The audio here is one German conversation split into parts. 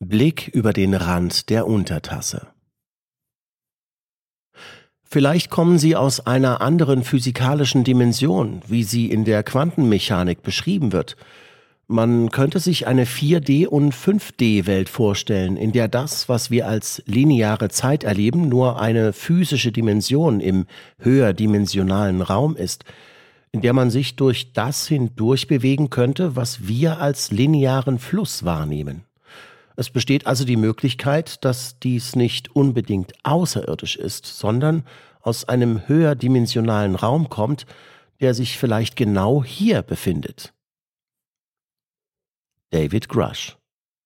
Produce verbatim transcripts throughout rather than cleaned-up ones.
Blick über den Rand der Untertasse. Vielleicht kommen Sie aus einer anderen physikalischen Dimension, wie sie in der Quantenmechanik beschrieben wird. Man könnte sich eine vier D- und fünf D-Welt vorstellen, in der das, was wir als lineare Zeit erleben, nur eine physische Dimension im höherdimensionalen Raum ist, in der man sich durch das hindurch bewegen könnte, was wir als linearen Fluss wahrnehmen. Es besteht also die Möglichkeit, dass dies nicht unbedingt außerirdisch ist, sondern aus einem höherdimensionalen Raum kommt, der sich vielleicht genau hier befindet. David Grush.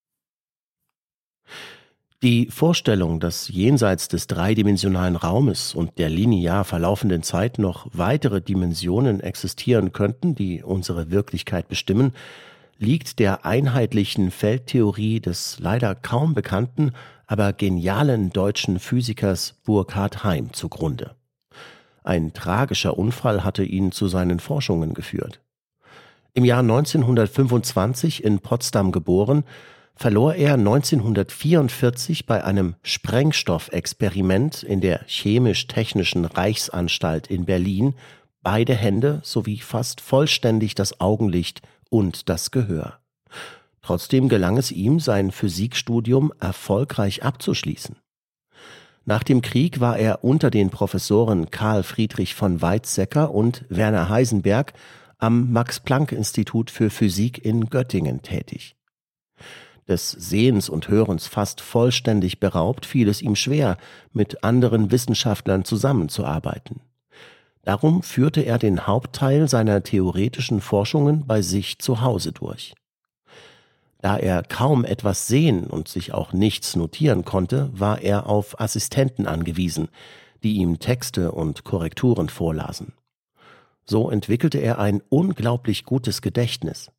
Die Vorstellung, dass jenseits des dreidimensionalen Raumes und der linear verlaufenden Zeit noch weitere Dimensionen existieren könnten, die unsere Wirklichkeit bestimmen, liegt der einheitlichen Feldtheorie des leider kaum bekannten, aber genialen deutschen Physikers Burkhard Heim zugrunde. Ein tragischer Unfall hatte ihn zu seinen Forschungen geführt. Im Jahr neunzehnhundertfünfundzwanzig in Potsdam geboren, verlor er neunzehnhundertvierundvierzig bei einem Sprengstoffexperiment in der Chemisch-Technischen Reichsanstalt in Berlin beide Hände sowie fast vollständig das Augenlicht und das Gehör. Trotzdem gelang es ihm, sein Physikstudium erfolgreich abzuschließen. Nach dem Krieg war er unter den Professoren Carl Friedrich von Weizsäcker und Werner Heisenberg am Max-Planck-Institut für Physik in Göttingen tätig. Des Sehens und Hörens fast vollständig beraubt, fiel es ihm schwer, mit anderen Wissenschaftlern zusammenzuarbeiten. Darum führte er den Hauptteil seiner theoretischen Forschungen bei sich zu Hause durch. Da er kaum etwas sehen und sich auch nichts notieren konnte, war er auf Assistenten angewiesen, die ihm Texte und Korrekturen vorlasen. So entwickelte er ein unglaublich gutes Gedächtnis.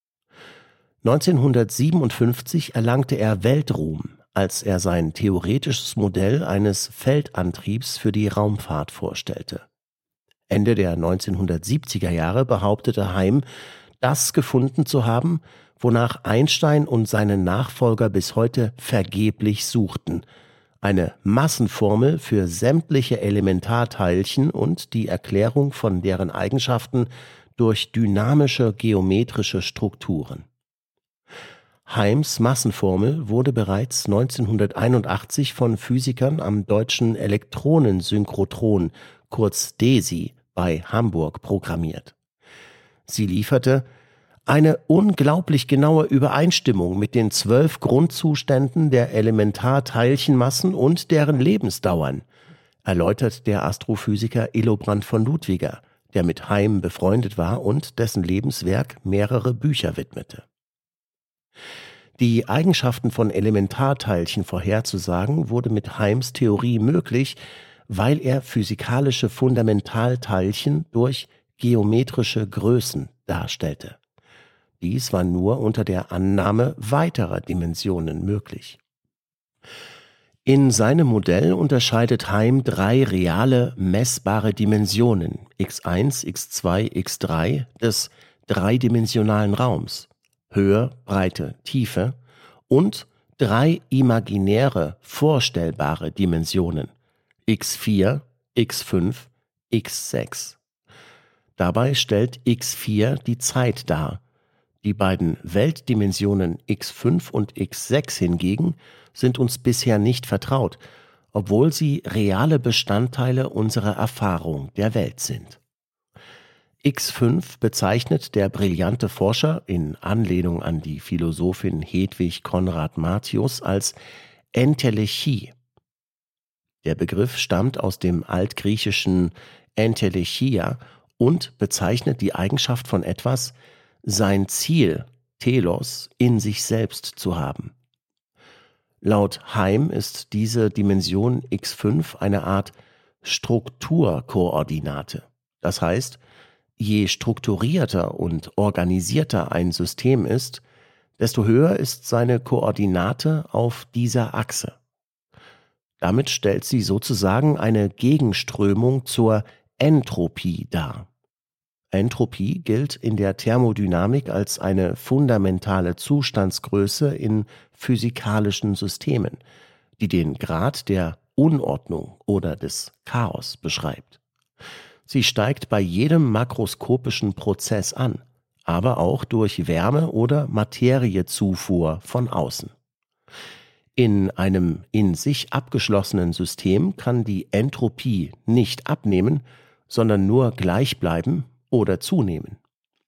neunzehnhundertsiebenundfünfzig erlangte er Weltruhm, als er sein theoretisches Modell eines Feldantriebs für die Raumfahrt vorstellte. Ende der neunzehnhundertsiebziger Jahre behauptete Heim, das gefunden zu haben, wonach Einstein und seine Nachfolger bis heute vergeblich suchten: eine Massenformel für sämtliche Elementarteilchen und die Erklärung von deren Eigenschaften durch dynamische geometrische Strukturen. Heims Massenformel wurde bereits neunzehnhunderteinundachtzig von Physikern am Deutschen Elektronensynchrotron, kurz DESY, bei Hamburg programmiert. Sie lieferte eine unglaublich genaue Übereinstimmung mit den zwölf Grundzuständen der Elementarteilchenmassen und deren Lebensdauern, erläutert der Astrophysiker Illobrand von Ludwiger, der mit Heim befreundet war und dessen Lebenswerk mehrere Bücher widmete. Die Eigenschaften von Elementarteilchen vorherzusagen wurde mit Heims Theorie möglich, weil er physikalische Fundamentalteilchen durch geometrische Größen darstellte. Dies war nur unter der Annahme weiterer Dimensionen möglich. In seinem Modell unterscheidet Heim drei reale, messbare Dimensionen, x eins, x zwei, x drei, des dreidimensionalen Raums, Höhe, Breite, Tiefe, und drei imaginäre, vorstellbare Dimensionen, x vier, x fünf, x sechs. Dabei stellt x vier die Zeit dar. Die beiden Weltdimensionen x fünf und x sechs hingegen sind uns bisher nicht vertraut, obwohl sie reale Bestandteile unserer Erfahrung der Welt sind. x fünf bezeichnet der brillante Forscher in Anlehnung an die Philosophin Hedwig Konrad Martius als Entelechie. Der Begriff stammt aus dem altgriechischen Entelechia und bezeichnet die Eigenschaft von etwas, sein Ziel, Telos, in sich selbst zu haben. Laut Heim ist diese Dimension x fünf eine Art Strukturkoordinate. Das heißt, je strukturierter und organisierter ein System ist, desto höher ist seine Koordinate auf dieser Achse. Damit stellt sie sozusagen eine Gegenströmung zur Entropie dar. Entropie gilt in der Thermodynamik als eine fundamentale Zustandsgröße in physikalischen Systemen, die den Grad der Unordnung oder des Chaos beschreibt. Sie steigt bei jedem makroskopischen Prozess an, aber auch durch Wärme- oder Materiezufuhr von außen. In einem in sich abgeschlossenen System kann die Entropie nicht abnehmen, sondern nur gleich bleiben oder zunehmen.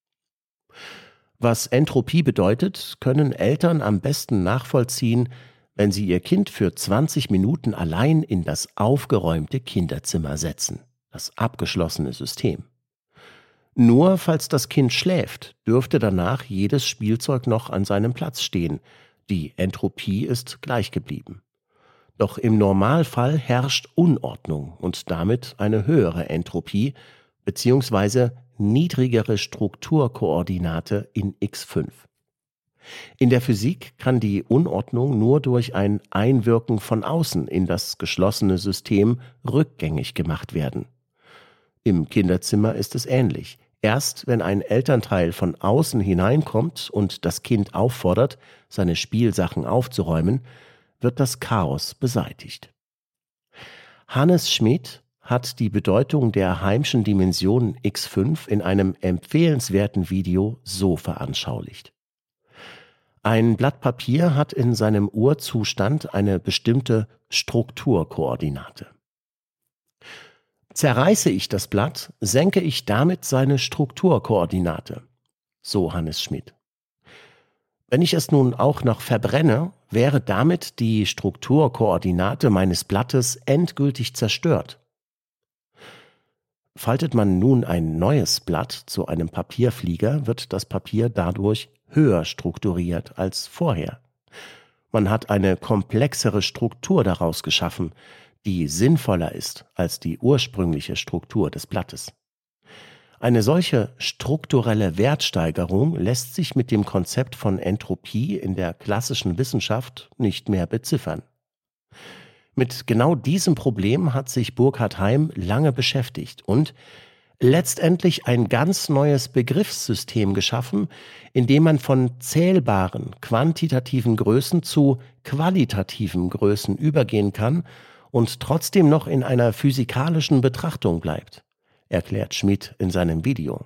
Was Entropie bedeutet, können Eltern am besten nachvollziehen, wenn sie ihr Kind für zwanzig Minuten allein in das aufgeräumte Kinderzimmer setzen, das abgeschlossene System. Nur falls das Kind schläft, dürfte danach jedes Spielzeug noch an seinem Platz stehen. Die Entropie ist gleich geblieben. Doch im Normalfall herrscht Unordnung und damit eine höhere Entropie bzw. niedrigere Strukturkoordinate in x fünf. In der Physik kann die Unordnung nur durch ein Einwirken von außen in das geschlossene System rückgängig gemacht werden. Im Kinderzimmer ist es ähnlich. Erst wenn ein Elternteil von außen hineinkommt und das Kind auffordert, seine Spielsachen aufzuräumen, wird das Chaos beseitigt. Hannes Schmid hat die Bedeutung der Heimschen Dimension x fünf in einem empfehlenswerten Video so veranschaulicht. Ein Blatt Papier hat in seinem Urzustand eine bestimmte Strukturkoordinate. Zerreiße ich das Blatt, senke ich damit seine Strukturkoordinate, so Hannes Schmid. Wenn ich es nun auch noch verbrenne, wäre damit die Strukturkoordinate meines Blattes endgültig zerstört. Faltet man nun ein neues Blatt zu einem Papierflieger, wird das Papier dadurch höher strukturiert als vorher. Man hat eine komplexere Struktur daraus geschaffen, die sinnvoller ist als die ursprüngliche Struktur des Blattes. Eine solche strukturelle Wertsteigerung lässt sich mit dem Konzept von Entropie in der klassischen Wissenschaft nicht mehr beziffern. Mit genau diesem Problem hat sich Burkhard Heim lange beschäftigt und letztendlich ein ganz neues Begriffssystem geschaffen, in dem man von zählbaren, quantitativen Größen zu qualitativen Größen übergehen kann und trotzdem noch in einer physikalischen Betrachtung bleibt, erklärt Schmid in seinem Video.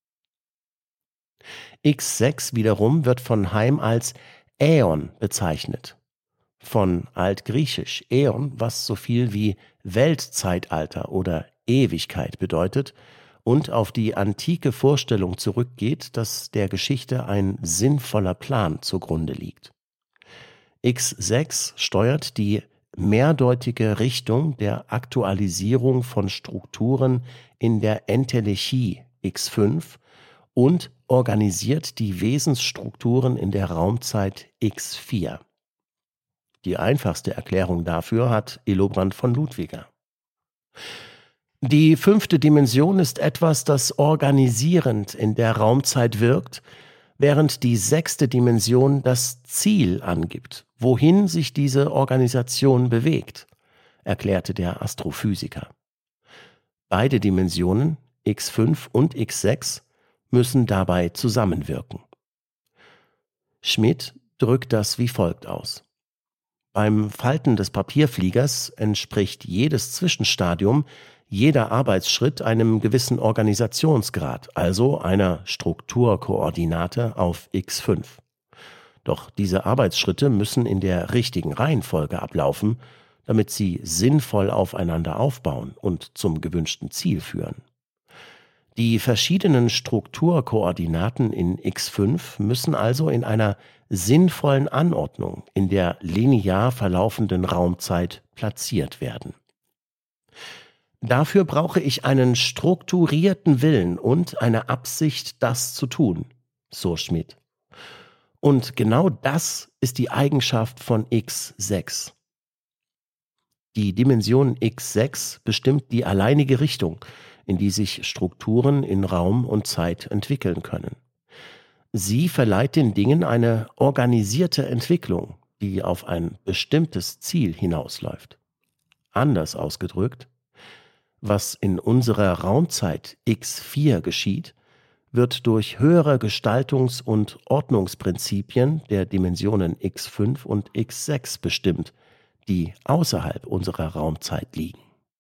x sechs wiederum wird von Heim als Äon bezeichnet. Von altgriechisch Äon, was so viel wie Weltzeitalter oder Ewigkeit bedeutet und auf die antike Vorstellung zurückgeht, dass der Geschichte ein sinnvoller Plan zugrunde liegt. x sechs steuert die mehrdeutige Richtung der Aktualisierung von Strukturen in der Entelechie x fünf und organisiert die Wesensstrukturen in der Raumzeit x vier. Die einfachste Erklärung dafür hat Elobrand von Ludwiger. Die fünfte Dimension ist etwas, das organisierend in der Raumzeit wirkt, während die sechste Dimension das Ziel angibt, wohin sich diese Organisation bewegt, erklärte der Astrophysiker. Beide Dimensionen, x fünf und x sechs, müssen dabei zusammenwirken. Schmid drückt das wie folgt aus. Beim Falten des Papierfliegers entspricht jedes Zwischenstadium, jeder Arbeitsschritt einem gewissen Organisationsgrad, also einer Strukturkoordinate auf x fünf. Doch diese Arbeitsschritte müssen in der richtigen Reihenfolge ablaufen, damit sie sinnvoll aufeinander aufbauen und zum gewünschten Ziel führen. Die verschiedenen Strukturkoordinaten in x fünf müssen also in einer sinnvollen Anordnung in der linear verlaufenden Raumzeit platziert werden. Dafür brauche ich einen strukturierten Willen und eine Absicht, das zu tun, so Schmid. Und genau das ist die Eigenschaft von x sechs. Die Dimension x sechs bestimmt die alleinige Richtung, in die sich Strukturen in Raum und Zeit entwickeln können. Sie verleiht den Dingen eine organisierte Entwicklung, die auf ein bestimmtes Ziel hinausläuft. Anders ausgedrückt, was in unserer Raumzeit x vier geschieht, wird durch höhere Gestaltungs- und Ordnungsprinzipien der Dimensionen x fünf und x sechs bestimmt, die außerhalb unserer Raumzeit liegen.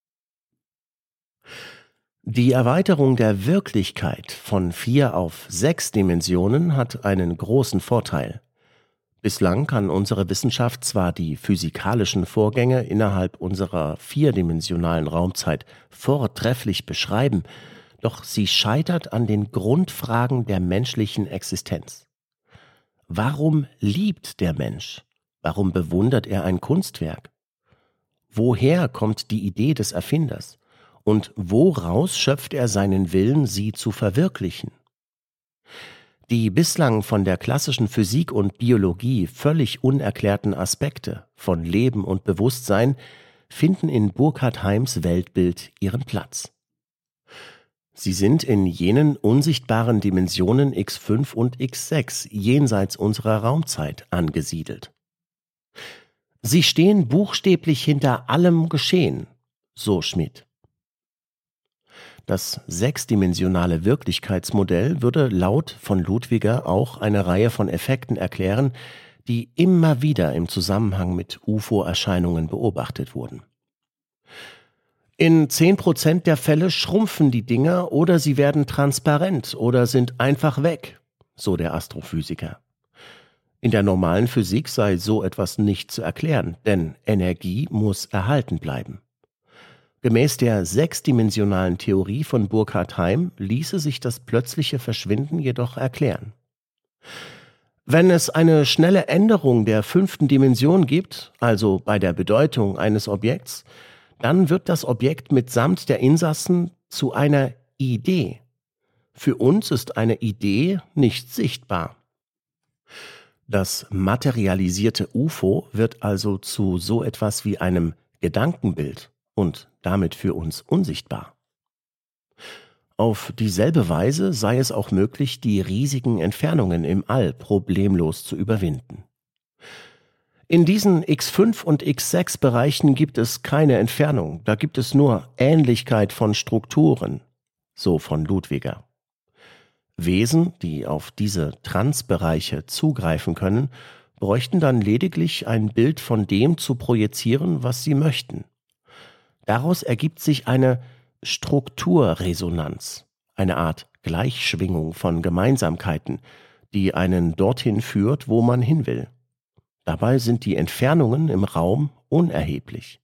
Die Erweiterung der Wirklichkeit von vier auf sechs Dimensionen hat einen großen Vorteil. Bislang kann unsere Wissenschaft zwar die physikalischen Vorgänge innerhalb unserer vierdimensionalen Raumzeit vortrefflich beschreiben, doch sie scheitert an den Grundfragen der menschlichen Existenz. Warum liebt der Mensch? Warum bewundert er ein Kunstwerk? Woher kommt die Idee des Erfinders? Und woraus schöpft er seinen Willen, sie zu verwirklichen? Die bislang von der klassischen Physik und Biologie völlig unerklärten Aspekte von Leben und Bewusstsein finden in Burkhard Heims Weltbild ihren Platz. Sie sind in jenen unsichtbaren Dimensionen x fünf und x sechs jenseits unserer Raumzeit angesiedelt. Sie stehen buchstäblich hinter allem Geschehen, so Schmidt. Das sechsdimensionale Wirklichkeitsmodell würde laut von Ludwiger auch eine Reihe von Effekten erklären, die immer wieder im Zusammenhang mit U F O-Erscheinungen beobachtet wurden. In zehn Prozent der Fälle schrumpfen die Dinger oder sie werden transparent oder sind einfach weg, so der Astrophysiker. In der normalen Physik sei so etwas nicht zu erklären, denn Energie muss erhalten bleiben. Gemäß der sechsdimensionalen Theorie von Burkhard Heim ließe sich das plötzliche Verschwinden jedoch erklären. Wenn es eine schnelle Änderung der fünften Dimension gibt, also bei der Bedeutung eines Objekts, dann wird das Objekt mitsamt der Insassen zu einer Idee. Für uns ist eine Idee nicht sichtbar. Das materialisierte U F O wird also zu so etwas wie einem Gedankenbild und damit für uns unsichtbar. Auf dieselbe Weise sei es auch möglich, die riesigen Entfernungen im All problemlos zu überwinden. In diesen x fünf und x sechs Bereichen gibt es keine Entfernung, da gibt es nur Ähnlichkeit von Strukturen, so von Ludwiger. Wesen, die auf diese Transbereiche zugreifen können, bräuchten dann lediglich ein Bild von dem zu projizieren, was sie möchten. Daraus ergibt sich eine Strukturresonanz, eine Art Gleichschwingung von Gemeinsamkeiten, die einen dorthin führt, wo man hin will. Dabei sind die Entfernungen im Raum unerheblich.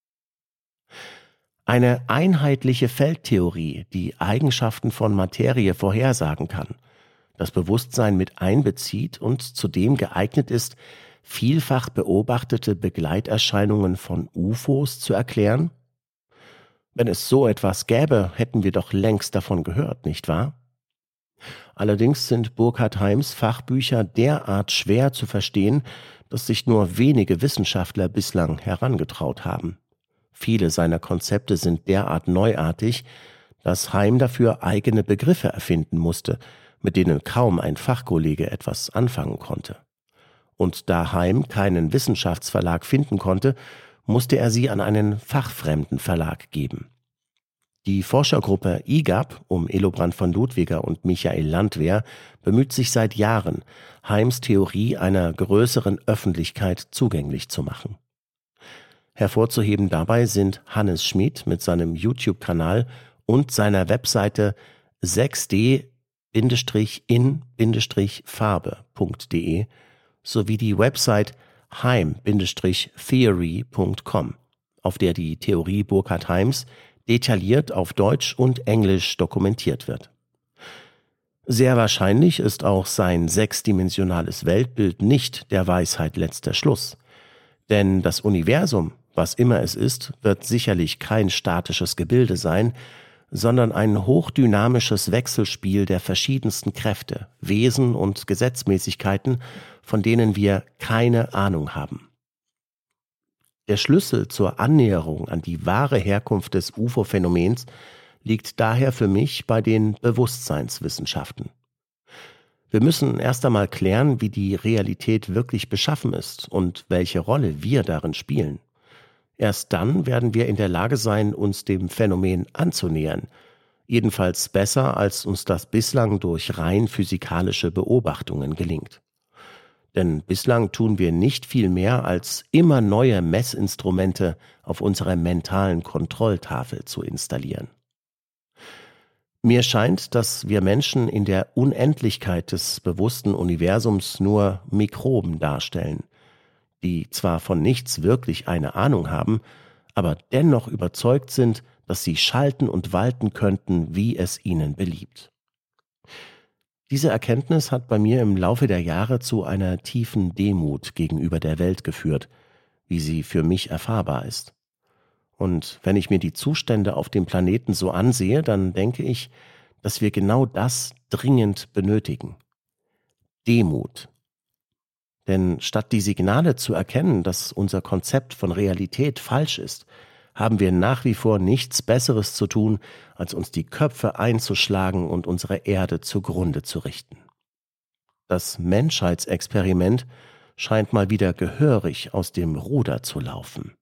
Eine einheitliche Feldtheorie, die Eigenschaften von Materie vorhersagen kann, das Bewusstsein mit einbezieht und zudem geeignet ist, vielfach beobachtete Begleiterscheinungen von U F Os zu erklären? Wenn es so etwas gäbe, hätten wir doch längst davon gehört, nicht wahr? Allerdings sind Burkhard Heims Fachbücher derart schwer zu verstehen, dass sich nur wenige Wissenschaftler bislang herangetraut haben. Viele seiner Konzepte sind derart neuartig, dass Heim dafür eigene Begriffe erfinden musste, mit denen kaum ein Fachkollege etwas anfangen konnte. Und da Heim keinen Wissenschaftsverlag finden konnte, musste er sie an einen fachfremden Verlag geben. Die Forschergruppe I G A P um Elobrand von Ludwiger und Michael Landwehr bemüht sich seit Jahren, Heims Theorie einer größeren Öffentlichkeit zugänglich zu machen. Hervorzuheben dabei sind Hannes Schmid mit seinem YouTube-Kanal und seiner Webseite sechs D in Farbe punkt de sowie die Website heim Theory punkt com, auf der die Theorie Burkhard Heims detailliert auf Deutsch und Englisch dokumentiert wird. Sehr wahrscheinlich ist auch sein sechsdimensionales Weltbild nicht der Weisheit letzter Schluss. Denn das Universum, was immer es ist, wird sicherlich kein statisches Gebilde sein, sondern ein hochdynamisches Wechselspiel der verschiedensten Kräfte, Wesen und Gesetzmäßigkeiten, von denen wir keine Ahnung haben. Der Schlüssel zur Annäherung an die wahre Herkunft des U F O-Phänomens liegt daher für mich bei den Bewusstseinswissenschaften. Wir müssen erst einmal klären, wie die Realität wirklich beschaffen ist und welche Rolle wir darin spielen. Erst dann werden wir in der Lage sein, uns dem Phänomen anzunähern, Jedenfalls besser, als uns das bislang durch rein physikalische Beobachtungen gelingt. Denn bislang tun wir nicht viel mehr, als immer neue Messinstrumente auf unserer mentalen Kontrolltafel zu installieren. Mir scheint, dass wir Menschen in der Unendlichkeit des bewussten Universums nur Mikroben darstellen, die zwar von nichts wirklich eine Ahnung haben, aber dennoch überzeugt sind, dass sie schalten und walten könnten, wie es ihnen beliebt. Diese Erkenntnis hat bei mir im Laufe der Jahre zu einer tiefen Demut gegenüber der Welt geführt, wie sie für mich erfahrbar ist. Und wenn ich mir die Zustände auf dem Planeten so ansehe, dann denke ich, dass wir genau das dringend benötigen. Demut. Denn statt die Signale zu erkennen, dass unser Konzept von Realität falsch ist, haben wir nach wie vor nichts Besseres zu tun, als uns die Köpfe einzuschlagen und unsere Erde zugrunde zu richten. Das Menschheitsexperiment scheint mal wieder gehörig aus dem Ruder zu laufen.